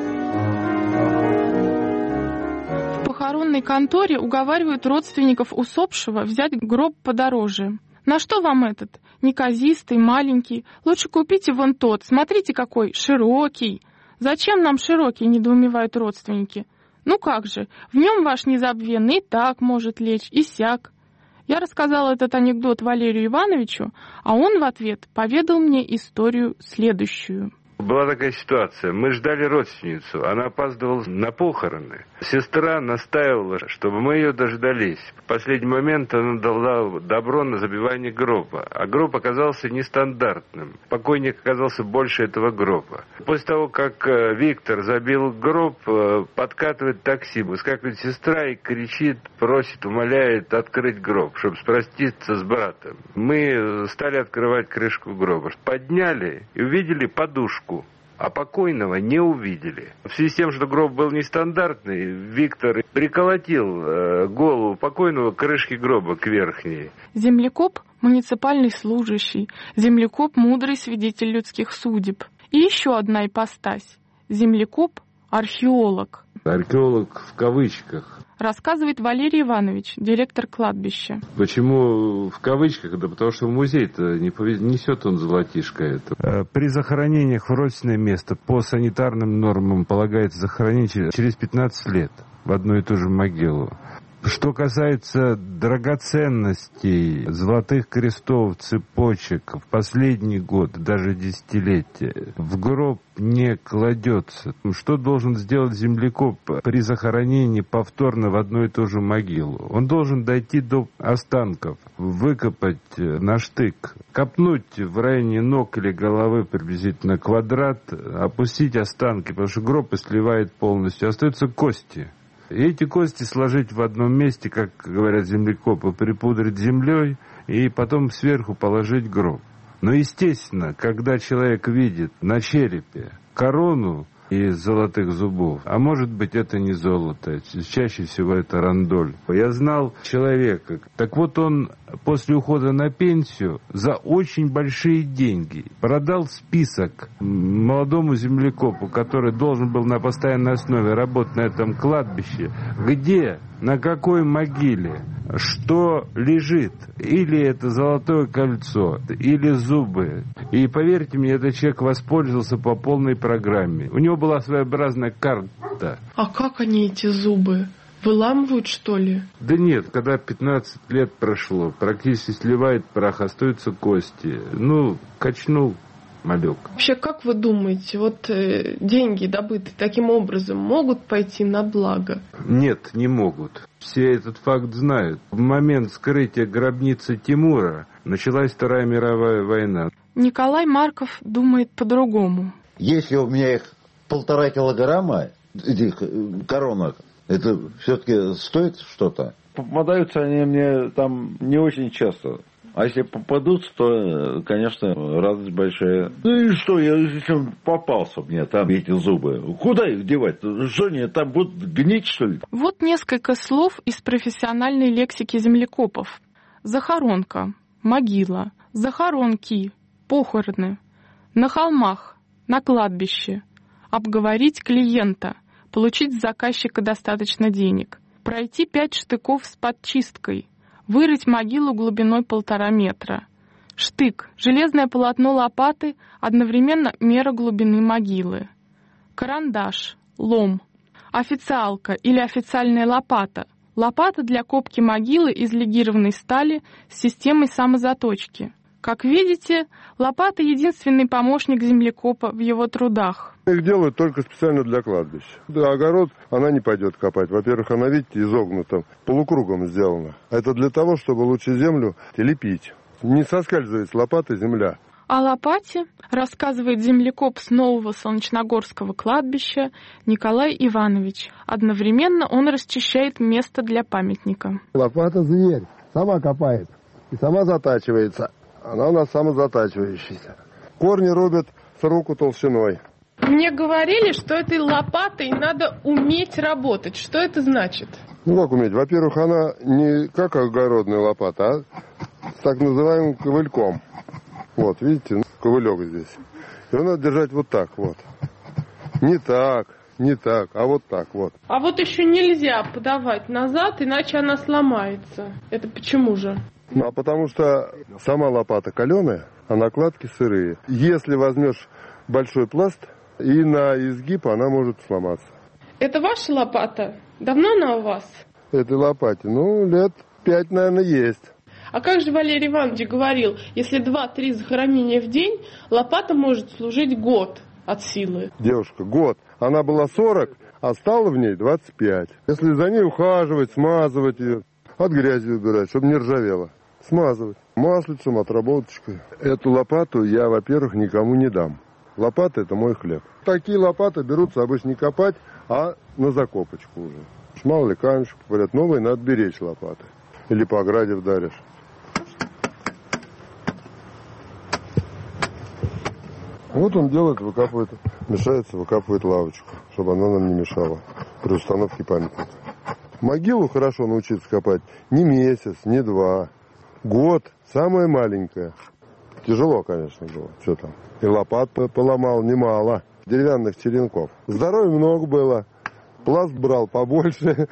В похоронной конторе уговаривают родственников усопшего взять гроб подороже. На что вам этот? Неказистый, маленький. Лучше купите вон тот. Смотрите, какой широкий. Зачем нам широкий, недоумевают родственники. Ну как же, в нем ваш незабвенный и так может лечь, и сяк. Я рассказала этот анекдот Валерию Ивановичу, а он в ответ поведал мне историю следующую. Была такая ситуация. Мы ждали родственницу. Она опаздывала на похороны. Сестра настаивала, чтобы мы ее дождались. В последний момент она дала добро на забивание гроба. А гроб оказался нестандартным. Покойник оказался больше этого гроба. После того, как Виктор забил гроб, подкатывает такси. Выскакивает сестра и кричит, просит, умоляет открыть гроб, чтобы спроститься с братом. Мы стали открывать крышку гроба. Подняли и увидели подушку. А покойного не увидели. В связи с тем, что гроб был нестандартный, Виктор приколотил э, голову покойного к крышке гроба, к верхней. Землекоп – муниципальный служащий, землекоп – мудрый свидетель людских судеб. И еще одна ипостась – землекоп – археолог. Археолог в кавычках. Рассказывает Валерий Иванович, директор кладбища. Почему в кавычках? Да потому что в музей-то не несет он золотишко это. При захоронениях в родственное место по санитарным нормам полагается захоронить через пятнадцать лет в одну и ту же могилу. Что касается драгоценностей, золотых крестов, цепочек, в последний год, даже десятилетия, в гроб не кладется. Что должен сделать землекоп при захоронении повторно в одну и ту же могилу? Он должен дойти до останков, выкопать на штык, копнуть в районе ног или головы приблизительно квадрат, опустить останки, потому что гроб и сливает полностью, остаются кости. И эти кости сложить в одном месте, как говорят землекопы, припудрить землей и потом сверху положить гроб. Но, естественно, когда человек видит на черепе корону из золотых зубов, а может быть это не золото, чаще всего это рандоль. Я знал человека, так вот он после ухода на пенсию за очень большие деньги продал список молодому землекопу, который должен был на постоянной основе работать на этом кладбище, где, на какой могиле, что лежит, или это золотое кольцо, или зубы. И поверьте мне, этот человек воспользовался по полной программе. У него была своеобразная карта. А как они, эти зубы? Выламывают, что ли? Да нет, когда пятнадцать лет прошло, практически сливает прах, остаются кости. Ну, качнул малек. Вообще, как вы думаете, вот э, деньги, добытые таким образом, могут пойти на благо? Нет, не могут. Все этот факт знают. В момент вскрытия гробницы Тимура началась Вторая мировая война. Николай Марков думает по-другому. Если у меня их полтора килограмма, этих коронок, это все-таки стоит что-то? Попадаются они мне там не очень часто. А если попадутся, то, конечно, радость большая. Ну и что, я если попался мне там эти зубы, куда их девать? Что они там будут гнить, что ли? Вот несколько слов из профессиональной лексики землекопов. Захоронка, могила, захоронки, похороны, на холмах, на кладбище, обговорить клиента, получить с заказчика достаточно денег, пройти пять штыков с подчисткой, вырыть могилу глубиной полтора метра. Штык – железное полотно лопаты, одновременно мера глубины могилы. Карандаш – лом. Официалка или официальная лопата – лопата для копки могилы из легированной стали с системой самозаточки. Как видите, лопата – единственный помощник землекопа в его трудах. Их делают только специально для кладбища. Да, огород она не пойдет копать. Во-первых, она, видите, изогнута, полукругом сделана. Это для того, чтобы лучше землю лепить. Не соскальзывает с лопаты земля. О лопате рассказывает землекоп с нового Солнечногорского кладбища Николай Иванович. Одновременно он расчищает место для памятника. Лопата зверь, сама копает и сама затачивается. Она у нас самозатачивающаяся. Корни рубят с руку толщиной. Мне говорили, что этой лопатой надо уметь работать. Что это значит? Ну как уметь? Во-первых, она не как огородная лопата, а так называемым ковыльком. Вот, видите, ковылек здесь. Его надо держать вот так вот. Не так, не так, а вот так вот. А вот еще нельзя подавать назад, иначе она сломается. Это почему же? Ну, а потому что сама лопата каленая, а накладки сырые. Если возьмешь большой пласт, и на изгиб она может сломаться. Это ваша лопата? Давно она у вас? Этой лопате, ну, лет пять, наверное, есть. А как же Валерий Иванович говорил, если два-три захоронения в день, лопата может служить год от силы? Девушка, год. Она была сорок, а стала в ней двадцать пять. Если за ней ухаживать, смазывать ее, от грязи убирать, чтобы не ржавела. Смазывать. Маслицем, отработочкой. Эту лопату я, во-первых, никому не дам. Лопата — это мой хлеб. Такие лопаты берутся обычно не копать, а на закопочку уже. Мало ли камешек, говорят, новые надо беречь лопаты. Или по ограде вдаришь. Вот он делает, выкапывает, мешается, выкапывает лавочку, чтобы она нам не мешала при установке памятника. Могилу хорошо научиться копать не месяц, не два. Год, самое маленькое. Тяжело, конечно, было. Что там? И лопат поломал немало. Деревянных черенков. Здоровья много было. Пласт брал побольше,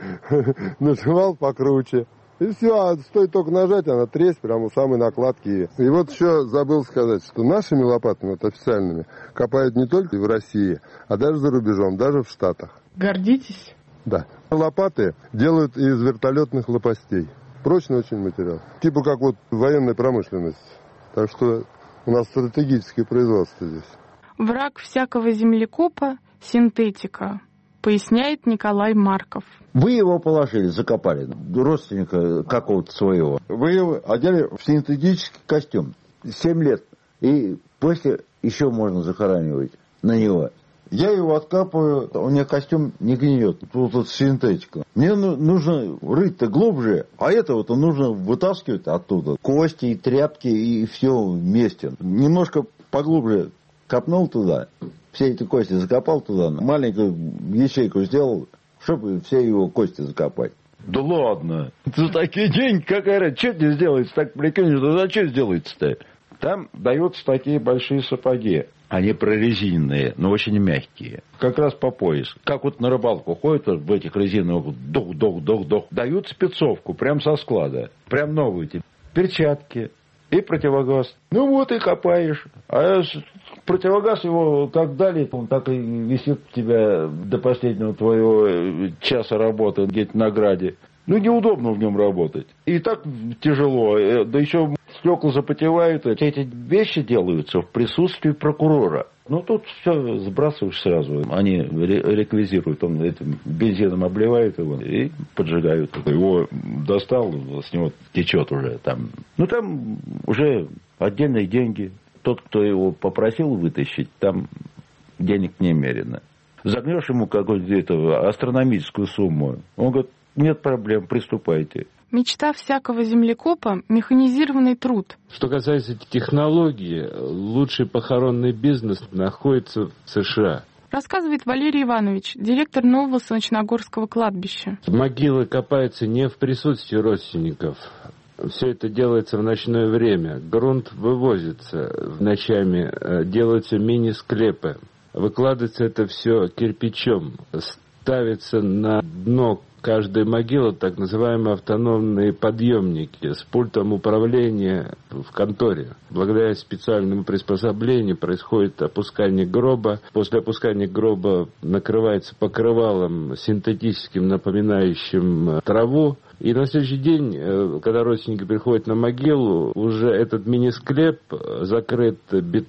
нажимал покруче. И все, а стоит только нажать, она треск прямо у самой накладки. И вот еще забыл сказать, что нашими лопатами, вот официальными, копают не только в России, а даже за рубежом, даже в Штатах. Гордитесь? Да. Лопаты делают из вертолетных лопастей. Прочный очень материал. Типа как вот военная промышленность. Так что у нас стратегическое производство здесь. Враг всякого землекопа – синтетика, поясняет Николай Марков. Вы его положили, закопали, родственника какого-то своего. Вы его одели в синтетический костюм. Семь лет. И после еще можно захоранивать на него. Я его откапываю, у меня костюм не гниет. Тут вот синтетика. Мне нужно рыть-то глубже, а это вот нужно вытаскивать оттуда. Кости и тряпки и все вместе. Немножко поглубже копнул туда, все эти кости закопал туда, маленькую ячейку сделал, чтобы все его кости закопать. Да ладно. За такие деньги какая-то, что тебе сделается? Так прикинь, да зачем сделается-то? Там даются такие большие сапоги. Они прорезиненные, но очень мягкие. Как раз по пояс. Как вот на рыбалку ходят в этих резиновых дох-дох-дох-дох. Дают спецовку прям со склада. Прям новые тебе. Перчатки и противогаз. Ну вот и копаешь. А противогаз его как дали, он так и висит у тебя до последнего твоего часа работы где-то на граде. Ну, неудобно в нем работать. И так тяжело. Да еще стекла запотевают. Эти вещи делаются в присутствии прокурора. Ну, тут все сбрасываешь сразу. Они реквизируют. Он этим бензином обливают его и поджигают. Его достал, с него течет уже там. Ну, там уже отдельные деньги. Тот, кто его попросил вытащить, там денег немерено. Загнешь ему какую-то астрономическую сумму. Он говорит, нет проблем, приступайте. Мечта всякого землекопа – механизированный труд. Что касается технологии, лучший похоронный бизнес находится в США. Рассказывает Валерий Иванович, директор нового Солнечногорского кладбища. Могилы копаются не в присутствии родственников. Все это делается в ночное время. Грунт вывозится ночами, делаются мини-склепы. Выкладывается это все кирпичом. Ставится на дно каждой могилы так называемые автономные подъемники с пультом управления в конторе. Благодаря специальному приспособлению происходит опускание гроба. После опускания гроба накрывается покрывалом синтетическим, напоминающим траву. И на следующий день, когда родственники приходят на могилу, уже этот мини-склеп закрыт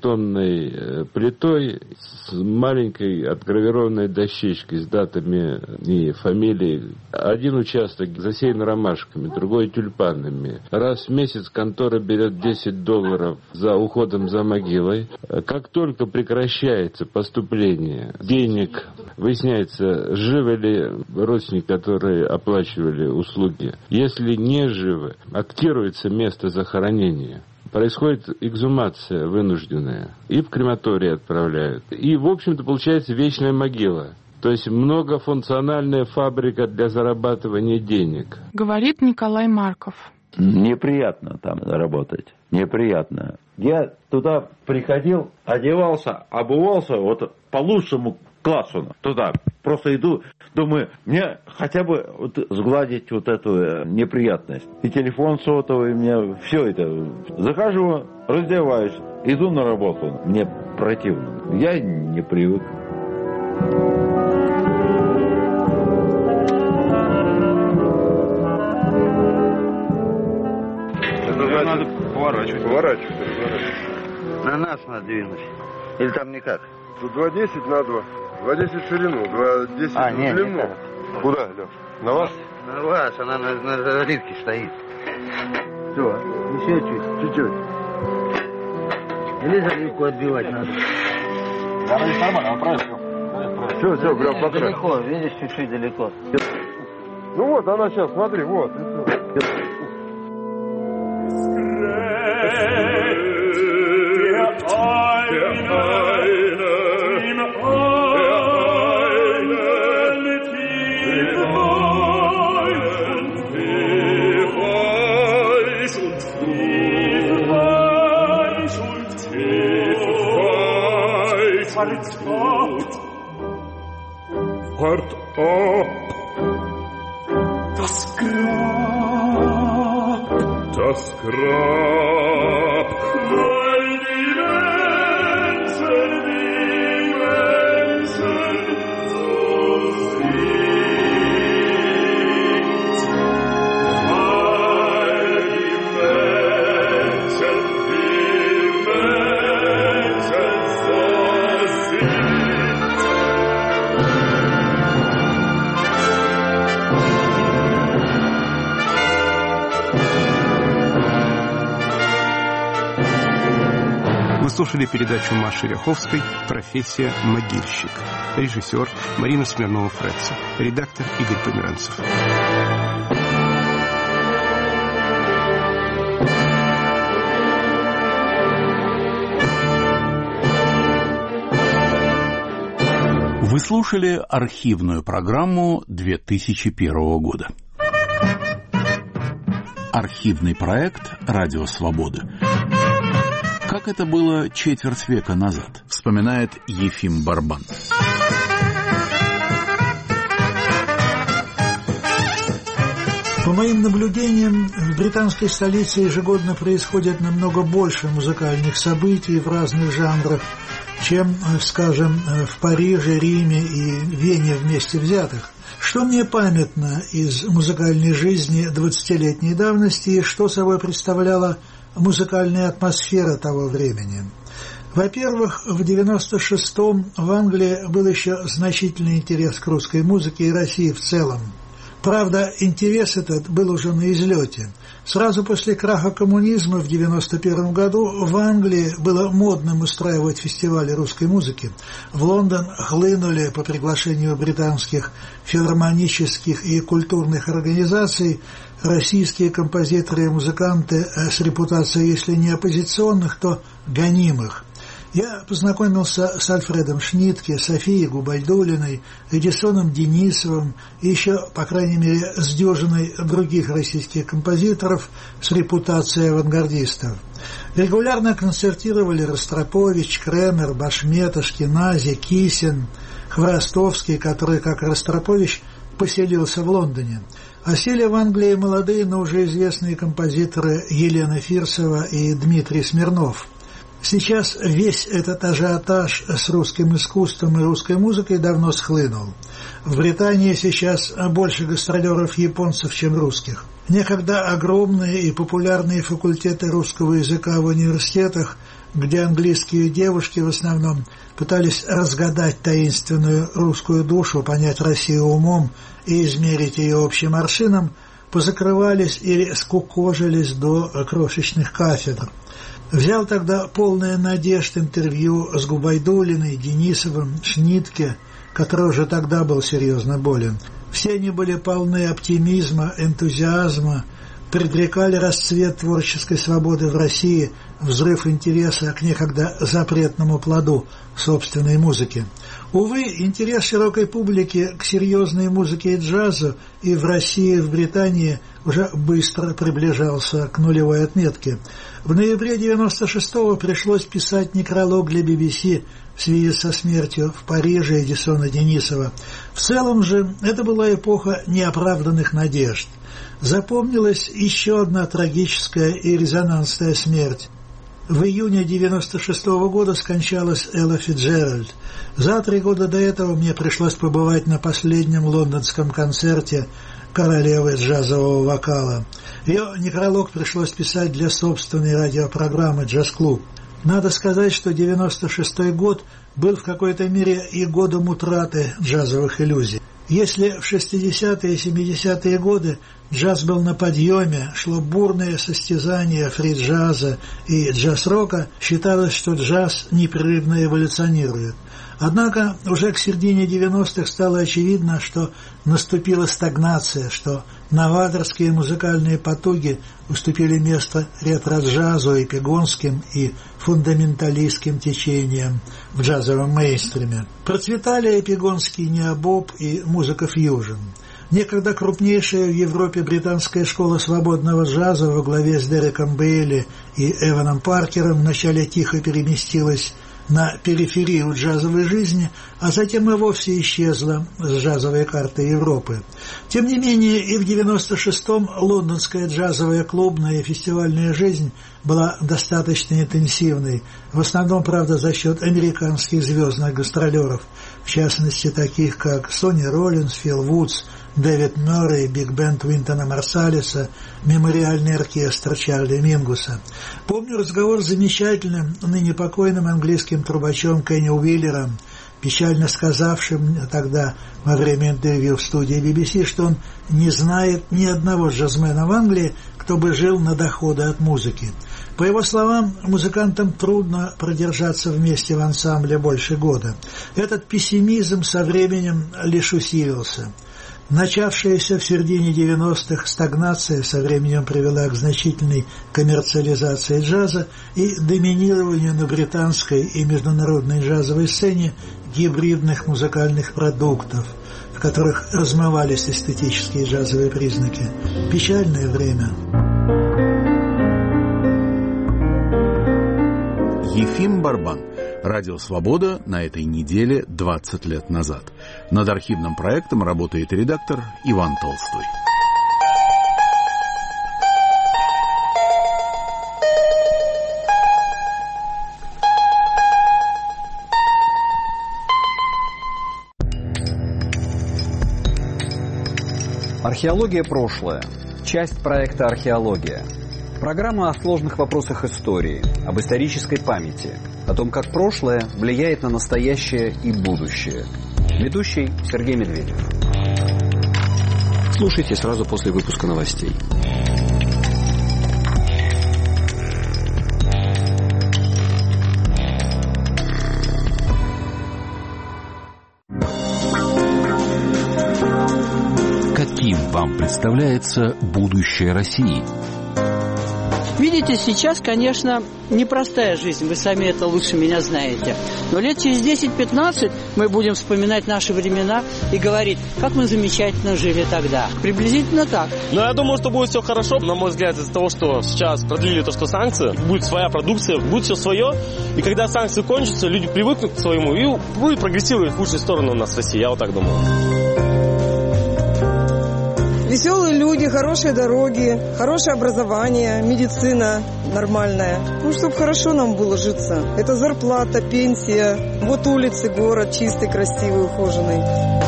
бетонной плитой с маленькой отгравированной дощечкой с датами и фамилией. Один участок засеян ромашками, другой тюльпанами. Раз в месяц контора берет десять долларов за уходом за могилой. Как только прекращается поступление денег, выясняется, живы ли родственники, которые оплачивали услуги. Если не живы, актируется место захоронения. Происходит эксгумация вынужденная. И в крематорий отправляют. И, в общем-то, получается вечная могила. То есть многофункциональная фабрика для зарабатывания денег. Говорит Николай Марков. Неприятно там работать, неприятно. Я туда приходил, одевался, обувался вот по лучшему классу туда. Просто иду, думаю, мне хотя бы вот сгладить вот эту неприятность. И телефон сотовый, мне все это. Захожу, раздеваюсь, иду на работу. Мне противно. Я не привык. Это надо поворачивать. Поворачивать, разворачивать. На нас надо двинуть. Или там никак? Тут два десять на два. два десять в ширину, два десять а, в нет, длину. Нет, куда, Леш? На вас? На вас, она на, на, на ритке стоит. Все, еще чуть, чуть-чуть. Или далеко отбивать надо. Да, она здесь нормально, он правильно. Все, все, прям по краю. Далеко, видишь, чуть-чуть далеко. Ну вот, она сейчас, смотри, вот. Wart ab, das Grab, das Grab, weil die Menschen, die Menschen so sind, weil die Menschen, die Menschen so sind. Вы слушали передачу Маши Ряховской «Профессия могильщик». Режиссер Марина Смирнова-Фретца. Редактор Игорь Померанцев. Вы слушали архивную программу две тысячи первого года. Архивный проект «Радио Свобода». Как это было четверть века назад, вспоминает Ефим Барбан. По моим наблюдениям, в британской столице ежегодно происходит намного больше музыкальных событий в разных жанрах, чем, скажем, в Париже, Риме и Вене вместе взятых. Что мне памятно из музыкальной жизни двадцатилетней давности и что собой представляла музыкальная атмосфера того времени? Во-первых, в девяносто шестом в Англии был еще значительный интерес к русской музыке и России в целом. Правда, интерес этот был уже на излете. Сразу после краха коммунизма в девяносто первом году в Англии было модным устраивать фестивали русской музыки. В Лондон хлынули по приглашению британских филармонических и культурных организаций российские композиторы и музыканты с репутацией, если не оппозиционных, то гонимых. Я познакомился с Альфредом Шнитке, Софией Губайдуллиной, Эдисоном Денисовым и еще, по крайней мере, с дюжиной других российских композиторов с репутацией авангардистов. Регулярно концертировали Ростропович, Кремер, Башмет, Ашкенази, Кисин, Хворостовский, который, как Ростропович, поселился в Лондоне. А сели в Англии молодые, но уже известные композиторы Елена Фирсова и Дмитрий Смирнов. Сейчас весь этот ажиотаж с русским искусством и русской музыкой давно схлынул. В Британии сейчас больше гастролеров японцев, чем русских. Некогда огромные и популярные факультеты русского языка в университетах, где английские девушки в основном пытались разгадать таинственную русскую душу, понять Россию умом и измерить ее общим аршином, позакрывались или скукожились до крошечных кафедр. Взял тогда полное надежд интервью с Губайдуллиной, Денисовым, Шнитке, который уже тогда был серьезно болен. Все они были полны оптимизма, энтузиазма, предрекали расцвет творческой свободы в России, взрыв интереса к некогда запретному плоду собственной музыки. Увы, интерес широкой публики к серьезной музыке и джазу и в России, и в Британии уже быстро приближался к нулевой отметке. В ноябре девяносто шестого пришлось писать некролог для би би си в связи со смертью в Париже Эдисона Денисова. В целом же это была эпоха неоправданных надежд. Запомнилась еще одна трагическая и резонансная смерть. В июне девяносто шестого года скончалась Элла Фицджеральд. За три года до этого мне пришлось побывать на последнем лондонском концерте королевы джазового вокала. Ее некролог пришлось писать для собственной радиопрограммы «Джаз-клуб». Надо сказать, что девяносто шестой год был в какой-то мере и годом утраты джазовых иллюзий. Если в шестидесятые и семидесятые годы джаз был на подъеме, шло бурное состязание фри-джаза и джаз-рока, считалось, что джаз непрерывно эволюционирует. Однако уже к середине девяностых стало очевидно, что наступила стагнация, что новаторские музыкальные потуги уступили место ретро-джазу, эпигонским и фундаменталистским течениям в джазовом мейнстриме. Процветали эпигонский необоб и музыка фьюжн. Некогда крупнейшая в Европе британская школа свободного джаза во главе с Дереком Бейли и Эваном Паркером вначале тихо переместилась на периферию джазовой жизни, а затем и вовсе исчезла с джазовой карты Европы. Тем не менее, и в девяносто шестом лондонская джазовая клубная и фестивальная жизнь была достаточно интенсивной, в основном, правда, за счет американских звездных гастролеров, в частности, таких как Сонни Роллинс, Фил Вудс, Дэвид Мёррей, биг-бенд Уинтона Марсалиса, мемориальный оркестр Чарли Мингуса. Помню разговор с замечательным, ныне покойным английским трубачом Кенни Уиллером, печально сказавшим тогда во время интервью в студии би би си, что он не знает ни одного джазмена в Англии, кто бы жил на доходы от музыки. По его словам, музыкантам трудно продержаться вместе в ансамбле больше года. Этот пессимизм со временем лишь усилился. Начавшаяся в середине девяностых стагнация со временем привела к значительной коммерциализации джаза и доминированию на британской и международной джазовой сцене гибридных музыкальных продуктов, в которых размывались эстетические джазовые признаки. Печальное время. Ефим Барбан. Радио «Свобода» на этой неделе двадцать лет назад. Над архивным проектом работает редактор Иван Толстой. Археология прошлое. Часть проекта «Археология». Программа о сложных вопросах истории, об исторической памяти, о том, как прошлое влияет на настоящее и будущее. Ведущий Сергей Медведев. Слушайте сразу после выпуска новостей. Каким вам представляется будущее России? Видите, сейчас, конечно, непростая жизнь, вы сами это лучше меня знаете. Но лет через десять-пятнадцать мы будем вспоминать наши времена и говорить, как мы замечательно жили тогда. Приблизительно так. Но я думаю, что будет все хорошо. На мой взгляд, из-за того, что сейчас продлили то, что санкции, будет своя продукция, будет все свое. И когда санкции кончатся, люди привыкнут к своему и будет прогрессировать в лучшую сторону у нас в России. Я вот так думаю. Веселые люди, хорошие дороги, хорошее образование, медицина нормальная. Ну, чтобы хорошо нам было житься. Это зарплата, пенсия. Вот улицы, город чистый, красивый, ухоженный.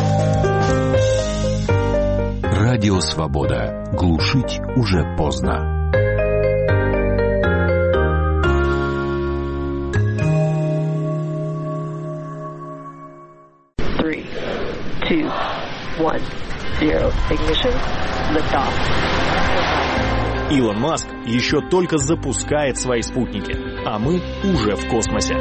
Радио «Свобода». Глушить уже поздно. Three, two, one. Zero. Ignition. Liftoff. Илон Маск еще только запускает свои спутники, а мы уже в космосе.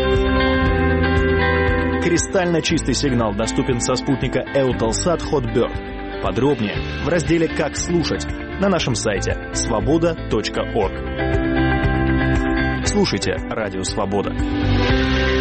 Кристально чистый сигнал доступен со спутника Eutelsat Hotbird. Подробнее в разделе «Как слушать» на нашем сайте свобода точка орг. Слушайте «Радио Свобода».